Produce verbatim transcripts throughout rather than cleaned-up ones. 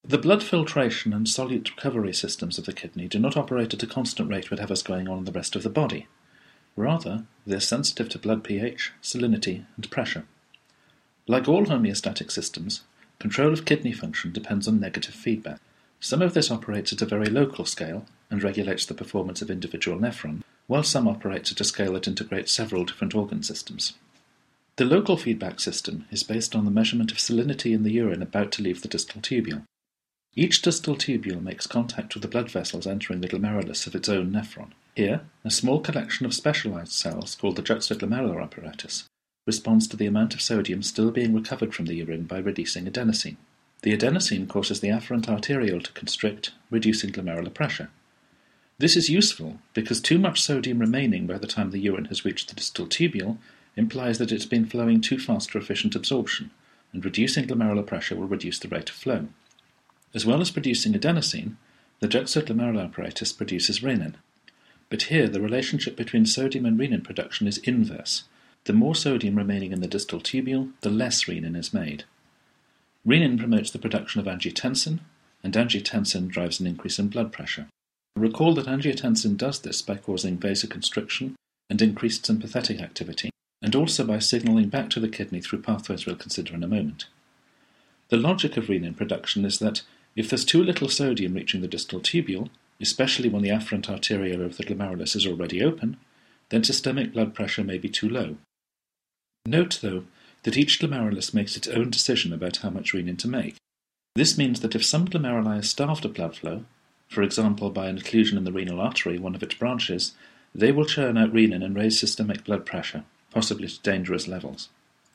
The blood filtration and solute recovery systems of the kidney do not operate at a constant rate whatever's going on in the rest of the body. Rather, they are sensitive to blood pH, salinity, and pressure. Like all homeostatic systems, control of kidney function depends on negative feedback. Some of this operates at a very local scale and regulates the performance of individual nephrons, while some operates at a scale that integrates several different organ systems. The local feedback system is based on the measurement of salinity in the urine about to leave the distal tubule. Each distal tubule makes contact with the blood vessels entering the glomerulus of its own nephron. Here, a small collection of specialized cells, called the juxtaglomerular apparatus, responds to the amount of sodium still being recovered from the urine by releasing adenosine. The adenosine causes the afferent arteriole to constrict, reducing glomerular pressure. This is useful because too much sodium remaining by the time the urine has reached the distal tubule implies that it's been flowing too fast for efficient absorption, and reducing glomerular pressure will reduce the rate of flow. As well as producing adenosine, the juxtaglomerular apparatus produces renin. But here the relationship between sodium and renin production is inverse. The more sodium remaining in the distal tubule, the less renin is made. Renin promotes the production of angiotensin, and angiotensin drives an increase in blood pressure. Recall that angiotensin does this by causing vasoconstriction and increased sympathetic activity, and also by signaling back to the kidney through pathways we'll consider in a moment. The logic of renin production is that if there's too little sodium reaching the distal tubule, especially when the afferent arteriole of the glomerulus is already open, then systemic blood pressure may be too low. Note, though, that each glomerulus makes its own decision about how much renin to make. This means that if some glomeruli are starved of blood flow, for example by an occlusion in the renal artery, one of its branches, they will churn out renin and raise systemic blood pressure, possibly to dangerous levels.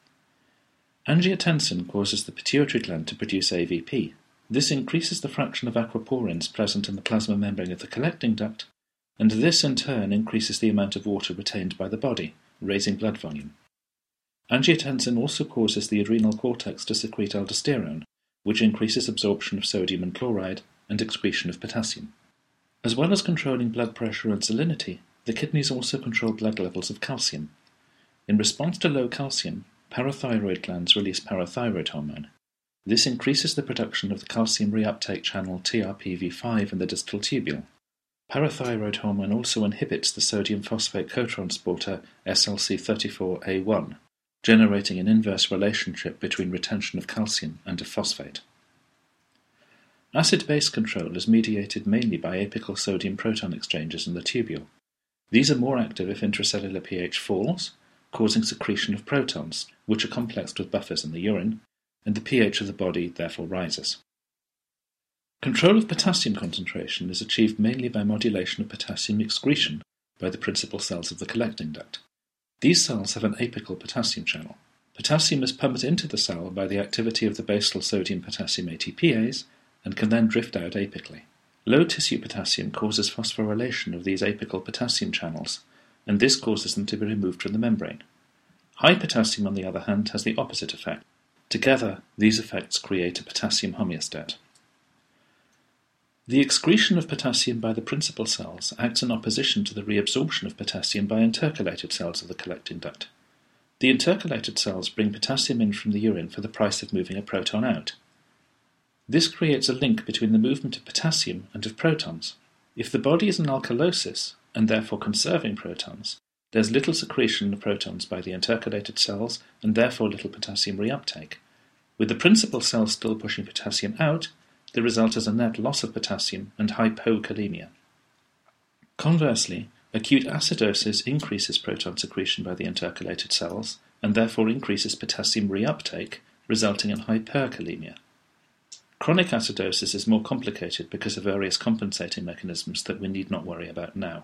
Angiotensin causes the pituitary gland to produce A V P. This increases the fraction of aquaporins present in the plasma membrane of the collecting duct, and this in turn increases the amount of water retained by the body, raising blood volume. Angiotensin also causes the adrenal cortex to secrete aldosterone, which increases absorption of sodium and chloride and excretion of potassium. As well as controlling blood pressure and salinity, the kidneys also control blood levels of calcium. In response to low calcium, parathyroid glands release parathyroid hormone. This increases the production of the calcium reuptake channel T R P V five in the distal tubule. Parathyroid hormone also inhibits the sodium phosphate cotransporter S L C thirty-four A one, generating an inverse relationship between retention of calcium and of phosphate. Acid-base control is mediated mainly by apical sodium proton exchanges in the tubule. These are more active if intracellular pH falls, causing secretion of protons, which are complexed with buffers in the urine, and the pH of the body therefore rises. Control of potassium concentration is achieved mainly by modulation of potassium excretion by the principal cells of the collecting duct. These cells have an apical potassium channel. Potassium is pumped into the cell by the activity of the basal sodium-potassium A T Pase and can then drift out apically. Low tissue potassium causes phosphorylation of these apical potassium channels, and this causes them to be removed from the membrane. High potassium, on the other hand, has the opposite effect. Together, these effects create a potassium homeostat. The excretion of potassium by the principal cells acts in opposition to the reabsorption of potassium by intercalated cells of the collecting duct. The intercalated cells bring potassium in from the urine for the price of moving a proton out. This creates a link between the movement of potassium and of protons. If the body is in alkalosis, and therefore conserving protons, there's little secretion of protons by the intercalated cells, and therefore little potassium reuptake. With the principal cells still pushing potassium out, the result is a net loss of potassium and hypokalemia. Conversely, acute acidosis increases proton secretion by the intercalated cells, and therefore increases potassium reuptake, resulting in hyperkalemia. Chronic acidosis is more complicated because of various compensating mechanisms that we need not worry about now.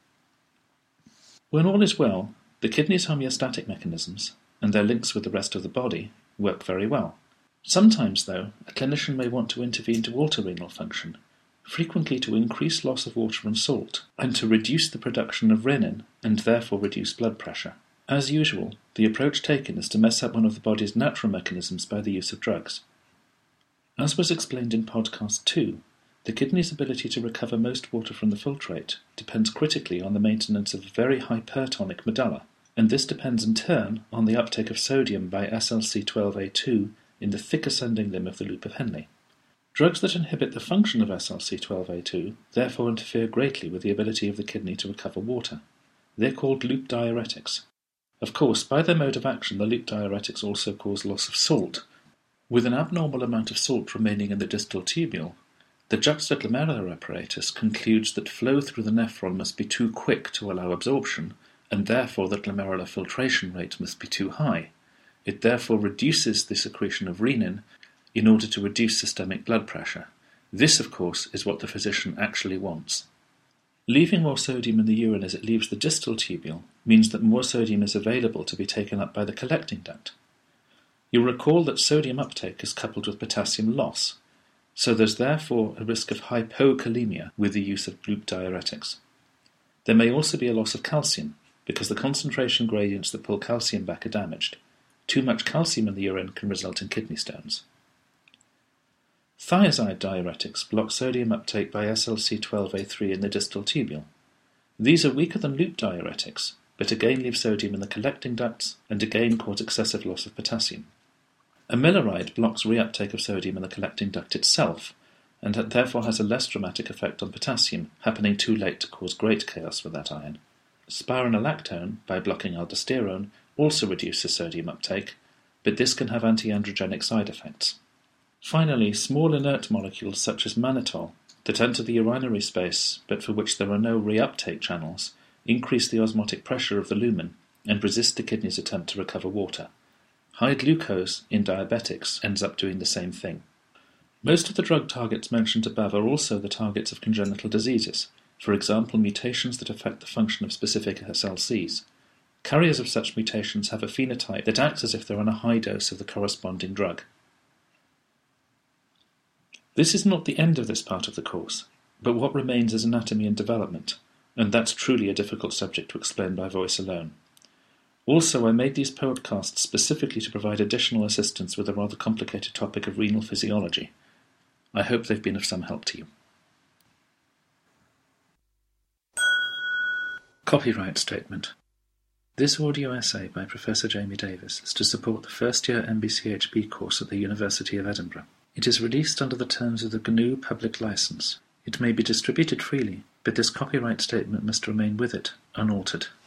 When all is well, the kidney's homeostatic mechanisms, and their links with the rest of the body, work very well. Sometimes, though, a clinician may want to intervene to alter renal function, frequently to increase loss of water and salt, and to reduce the production of renin, and therefore reduce blood pressure. As usual, the approach taken is to mess up one of the body's natural mechanisms by the use of drugs. As was explained in podcast two, the kidney's ability to recover most water from the filtrate depends critically on the maintenance of a very hypertonic medulla, and this depends in turn on the uptake of sodium by S L C twelve A two in the thick ascending limb of the loop of Henle. Drugs that inhibit the function of S L C twelve A two therefore interfere greatly with the ability of the kidney to recover water. They're called loop diuretics. Of course, by their mode of action, the loop diuretics also cause loss of salt. With an abnormal amount of salt remaining in the distal tubule, the juxtaglomerular apparatus concludes that flow through the nephron must be too quick to allow absorption, and therefore the glomerular filtration rate must be too high. It therefore reduces the secretion of renin in order to reduce systemic blood pressure. This, of course, is what the physician actually wants. Leaving more sodium in the urine as it leaves the distal tubule means that more sodium is available to be taken up by the collecting duct. You'll recall that sodium uptake is coupled with potassium loss, so there's therefore a risk of hypokalemia with the use of loop diuretics. There may also be a loss of calcium, because the concentration gradients that pull calcium back are damaged. Too much calcium in the urine can result in kidney stones. Thiazide diuretics block sodium uptake by S L C twelve A three in the distal tubule. These are weaker than loop diuretics, but again leave sodium in the collecting ducts and again cause excessive loss of potassium. Amiloride blocks reuptake of sodium in the collecting duct itself, and therefore has a less dramatic effect on potassium, happening too late to cause great chaos with that ion. Spironolactone, by blocking aldosterone, also reduces sodium uptake, but this can have antiandrogenic side effects. Finally, small inert molecules such as mannitol, that enter the urinary space but for which there are no reuptake channels, increase the osmotic pressure of the lumen and resist the kidney's attempt to recover water. High glucose in diabetics ends up doing the same thing. Most of the drug targets mentioned above are also the targets of congenital diseases, for example mutations that affect the function of specific S L Cs. Carriers of such mutations have a phenotype that acts as if they're on a high dose of the corresponding drug. This is not the end of this part of the course, but what remains is anatomy and development, and that's truly a difficult subject to explain by voice alone. Also, I made these podcasts specifically to provide additional assistance with the rather complicated topic of renal physiology. I hope they've been of some help to you. Copyright Statement. This audio essay by Professor Jamie Davis is to support the first-year M B C H B course at the University of Edinburgh. It is released under the terms of the G N U public license. It may be distributed freely, but this copyright statement must remain with it, unaltered.